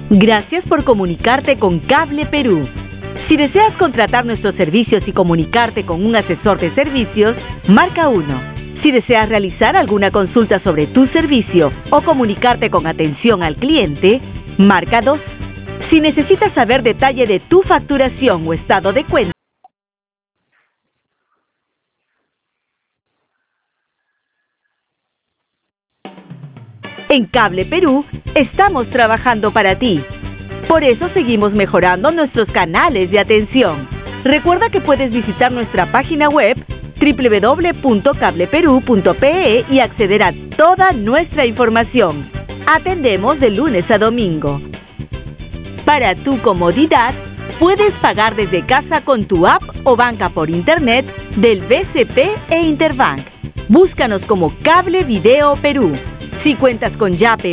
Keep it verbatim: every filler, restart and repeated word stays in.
Gracias por comunicarte con Cable Perú. Si deseas contratar nuestros servicios y comunicarte con un asesor de servicios, marca uno. Si deseas realizar alguna consulta sobre tu servicio o comunicarte con atención al cliente, marca dos. Si necesitas saber detalle de tu facturación o estado de cuenta, en Cable Perú estamos trabajando para ti. Por eso seguimos mejorando nuestros canales de atención. Recuerda que puedes visitar nuestra página web doble u doble u doble u punto cable perú punto pe e y acceder a toda nuestra información. Atendemos de lunes a domingo. Para tu comodidad, puedes pagar desde casa con tu app o banca por internet del B C P e Interbank. Búscanos como Cable Video Perú. Si cuentas con Yape